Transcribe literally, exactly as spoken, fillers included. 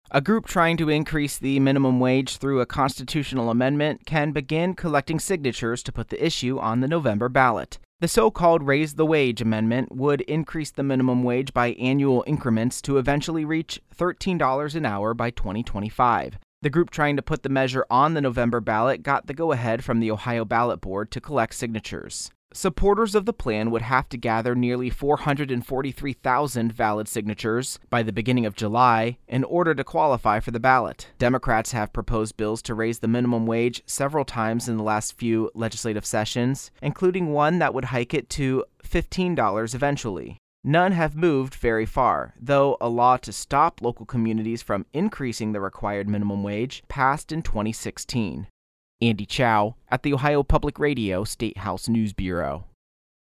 A group trying to increase the minimum wage through a constitutional amendment can begin collecting signatures to put the issue on the November ballot. The so-called Raise the Wage amendment would increase the minimum wage by annual increments to eventually reach thirteen dollars an hour by twenty twenty-five. The group trying to put the measure on the November ballot got the go-ahead from the Ohio Ballot Board to collect signatures. Supporters of the plan would have to gather nearly four hundred forty-three thousand valid signatures by the beginning of July in order to qualify for the ballot. Democrats have proposed bills to raise the minimum wage several times in the last few legislative sessions, including one that would hike it to fifteen dollars eventually. None have moved very far, though a law to stop local communities from increasing the required minimum wage passed in twenty sixteen. Andy Chow at the Ohio Public Radio State House News Bureau.